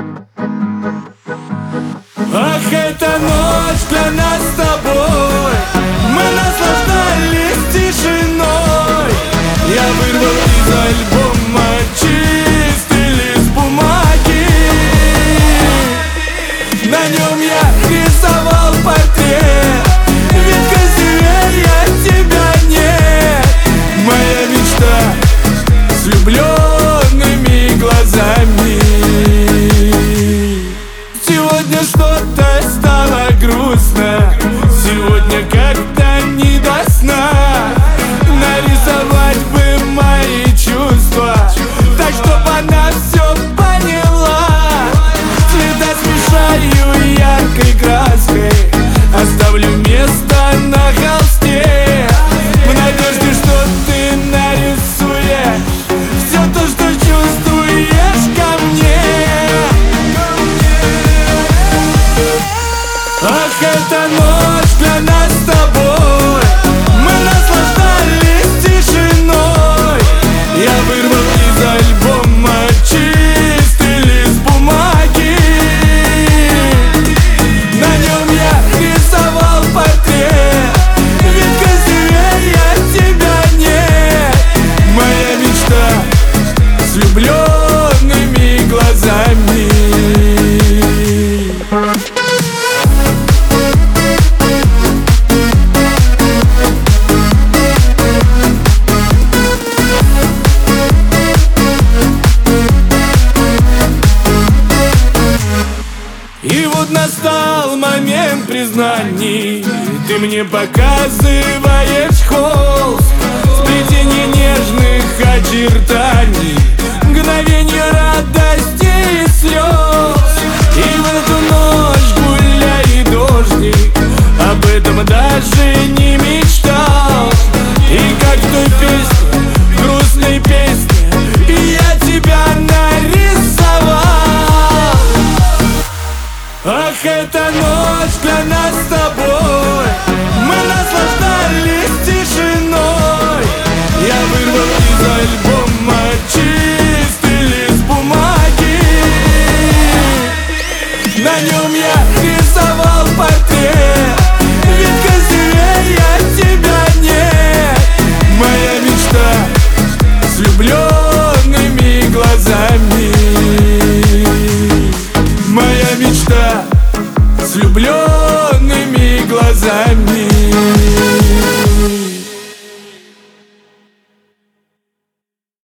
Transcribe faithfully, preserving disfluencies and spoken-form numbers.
Ах, эта ночь для нас с тобой, мы наслаждались тишиной. Я вырвал из альбома чистый лист бумаги, на нем я рисовал портрет, ведь красивее я тебя нет. Моя мечта с влюбленными глазами. Сегодня что-то стало грустно, сегодня как-то не до сна. Нарисовать бы мои чувства, так чтоб она все поняла. Цвета смешаю яркой краской, оставлю место на холсте, в надежде, что ты нарисуешь все то, что чувствуешь ко мне. Ах, эта ночь для нас с тобой, мы наслаждались тишиной. Я вырвал из альбома чистый лист бумаги, на нем я рисовал портрет, ведь красивее я тебя нет. Моя мечта с влюбленными глазами. И вот настал момент признаний, ты мне показываешь холст, сплетение нежных очертаний, мгновенье радости и слез. И в эту ночь, гуляй, дождик, об этом даже не мечтал. И как в той песне, грустной песне, я тебя нарисовал. Ах, эта ночь для нас с тобой, мы наслаждались тишиной. Я вырвал из альбома чистый лист бумаги, на нем я рисовал портрет, ведь красивее я тебя нет. Моя мечта с влюбленными глазами. Моя мечта с влюбленными глазами.